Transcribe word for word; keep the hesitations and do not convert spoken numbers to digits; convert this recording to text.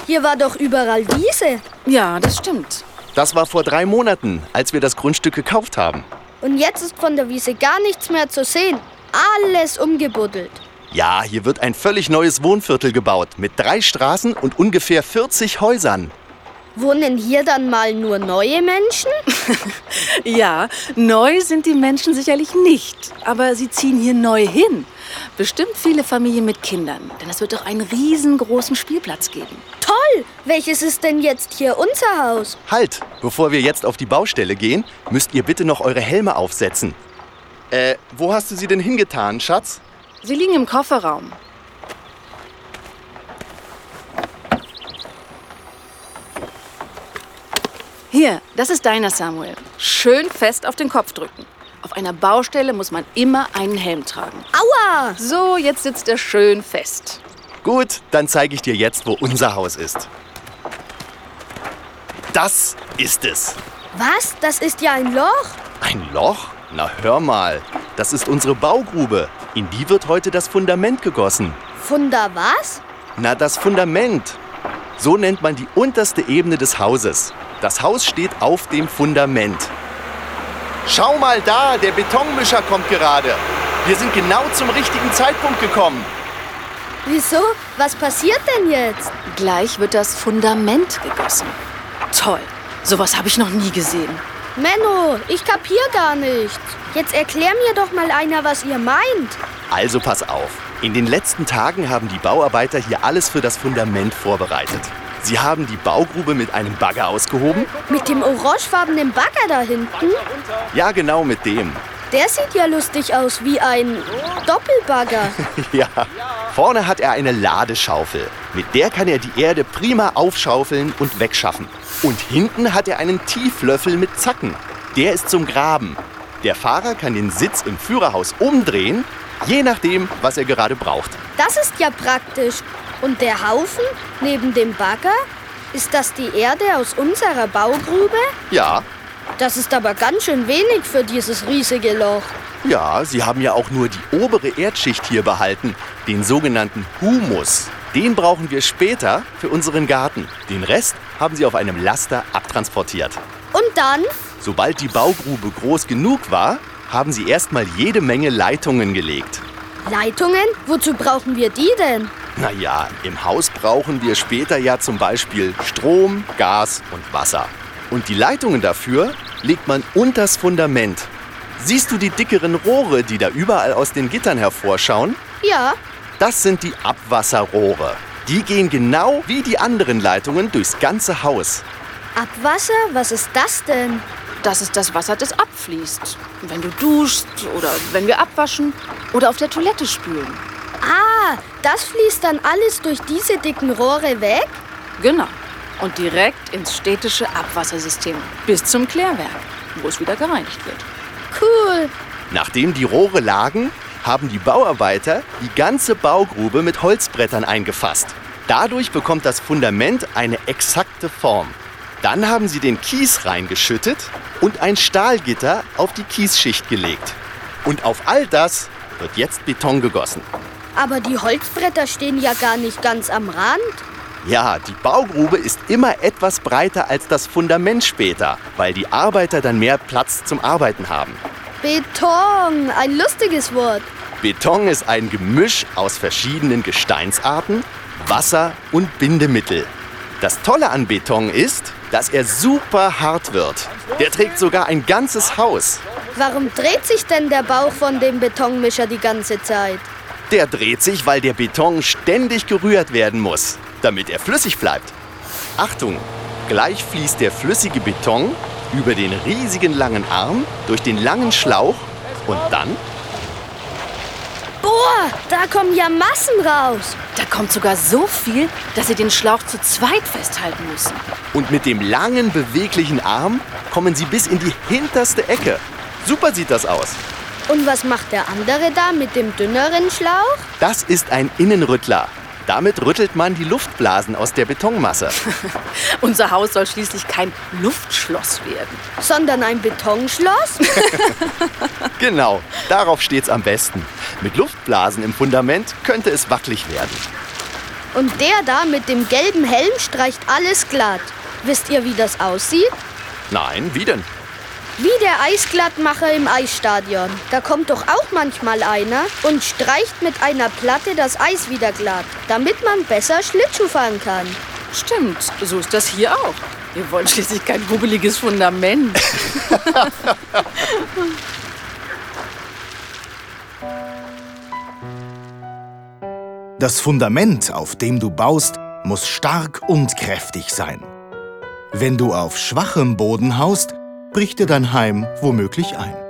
Hier war doch überall Wiese. Ja, das stimmt. Das war vor drei Monaten, als wir das Grundstück gekauft haben. Und jetzt ist von der Wiese gar nichts mehr zu sehen. Alles umgebuddelt. Ja, hier wird ein völlig neues Wohnviertel gebaut mit drei Straßen und ungefähr vierzig Häusern. Wohnen hier dann mal nur neue Menschen? Ja, neu sind die Menschen sicherlich nicht. Aber sie ziehen hier neu hin. Bestimmt viele Familien mit Kindern. Denn es wird doch einen riesengroßen Spielplatz geben. Toll! Welches ist denn jetzt hier unser Haus? Halt! Bevor wir jetzt auf die Baustelle gehen, müsst ihr bitte noch eure Helme aufsetzen. Äh, wo hast du sie denn hingetan, Schatz? Sie liegen im Kofferraum. Hier, das ist deiner, Samuel. Schön fest auf den Kopf drücken. Auf einer Baustelle muss man immer einen Helm tragen. Aua! So, jetzt sitzt er schön fest. Gut, dann zeige ich dir jetzt, wo unser Haus ist. Das ist es. Was? Das ist ja ein Loch? Ein Loch? Na hör mal, das ist unsere Baugrube. In die wird heute das Fundament gegossen. Funda was? Na, das Fundament. So nennt man die unterste Ebene des Hauses. Das Haus steht auf dem Fundament. Schau mal da, der Betonmischer kommt gerade. Wir sind genau zum richtigen Zeitpunkt gekommen. Wieso? Was passiert denn jetzt? Gleich wird das Fundament gegossen. Toll, sowas habe ich noch nie gesehen. Menno, ich kapier gar nichts. Jetzt erklär mir doch mal einer, was ihr meint. Also pass auf. In den letzten Tagen haben die Bauarbeiter hier alles für das Fundament vorbereitet. Sie haben die Baugrube mit einem Bagger ausgehoben. Mit dem orangefarbenen Bagger da hinten? Ja, genau mit dem. Der sieht ja lustig aus, wie ein Doppelbagger. Ja, vorne hat er eine Ladeschaufel. Mit der kann er die Erde prima aufschaufeln und wegschaffen. Und hinten hat er einen Tieflöffel mit Zacken. Der ist zum Graben. Der Fahrer kann den Sitz im Führerhaus umdrehen, je nachdem, was er gerade braucht. Das ist ja praktisch. Und der Haufen neben dem Bagger? Ist das die Erde aus unserer Baugrube? Ja. Das ist aber ganz schön wenig für dieses riesige Loch. Ja, sie haben ja auch nur die obere Erdschicht hier behalten, den sogenannten Humus. Den brauchen wir später für unseren Garten. Den Rest haben sie auf einem Laster abtransportiert. Und dann? Sobald die Baugrube groß genug war, haben sie erstmal jede Menge Leitungen gelegt. Leitungen? Wozu brauchen wir die denn? Naja, im Haus brauchen wir später ja zum Beispiel Strom, Gas und Wasser. Und die Leitungen dafür legt man unters Fundament. Siehst du die dickeren Rohre, die da überall aus den Gittern hervorschauen? Ja. Das sind die Abwasserrohre. Die gehen genau wie die anderen Leitungen durchs ganze Haus. Abwasser? Was ist das denn? Das ist das Wasser, das abfließt. Wenn du duschst oder wenn wir abwaschen oder auf der Toilette spülen. Ah, das fließt dann alles durch diese dicken Rohre weg? Genau. Und direkt ins städtische Abwassersystem. Bis zum Klärwerk, wo es wieder gereinigt wird. Cool. Nachdem die Rohre lagen, haben die Bauarbeiter die ganze Baugrube mit Holzbrettern eingefasst. Dadurch bekommt das Fundament eine exakte Form. Dann haben sie den Kies reingeschüttet und ein Stahlgitter auf die Kiesschicht gelegt. Und auf all das wird jetzt Beton gegossen. Aber die Holzbretter stehen ja gar nicht ganz am Rand. Ja, die Baugrube ist immer etwas breiter als das Fundament später, weil die Arbeiter dann mehr Platz zum Arbeiten haben. Beton, ein lustiges Wort. Beton ist ein Gemisch aus verschiedenen Gesteinsarten, Wasser und Bindemittel. Das Tolle an Beton ist, dass er super hart wird. Der trägt sogar ein ganzes Haus. Warum dreht sich denn der Bauch von dem Betonmischer die ganze Zeit? Der dreht sich, weil der Beton ständig gerührt werden muss, damit er flüssig bleibt. Achtung, gleich fließt der flüssige Beton über den riesigen langen Arm durch den langen Schlauch und dann... Boah, da kommen ja Massen raus. Da kommt sogar so viel, dass sie den Schlauch zu zweit festhalten müssen. Und mit dem langen, beweglichen Arm kommen sie bis in die hinterste Ecke. Super sieht das aus. Und was macht der andere da mit dem dünneren Schlauch? Das ist ein Innenrüttler. Damit rüttelt man die Luftblasen aus der Betonmasse. Unser Haus soll schließlich kein Luftschloss werden. Sondern ein Betonschloss? Genau, darauf steht's am besten. Mit Luftblasen im Fundament könnte es wackelig werden. Und der da mit dem gelben Helm streicht alles glatt. Wisst ihr, wie das aussieht? Nein, wie denn? Wie der Eisglattmacher im Eisstadion. Da kommt doch auch manchmal einer und streicht mit einer Platte das Eis wieder glatt, damit man besser Schlittschuh fahren kann. Stimmt, so ist das hier auch. Wir wollen schließlich kein hubbeliges Fundament. Das Fundament, auf dem du baust, muss stark und kräftig sein. Wenn du auf schwachem Boden haust, bricht dir dein Heim womöglich ein.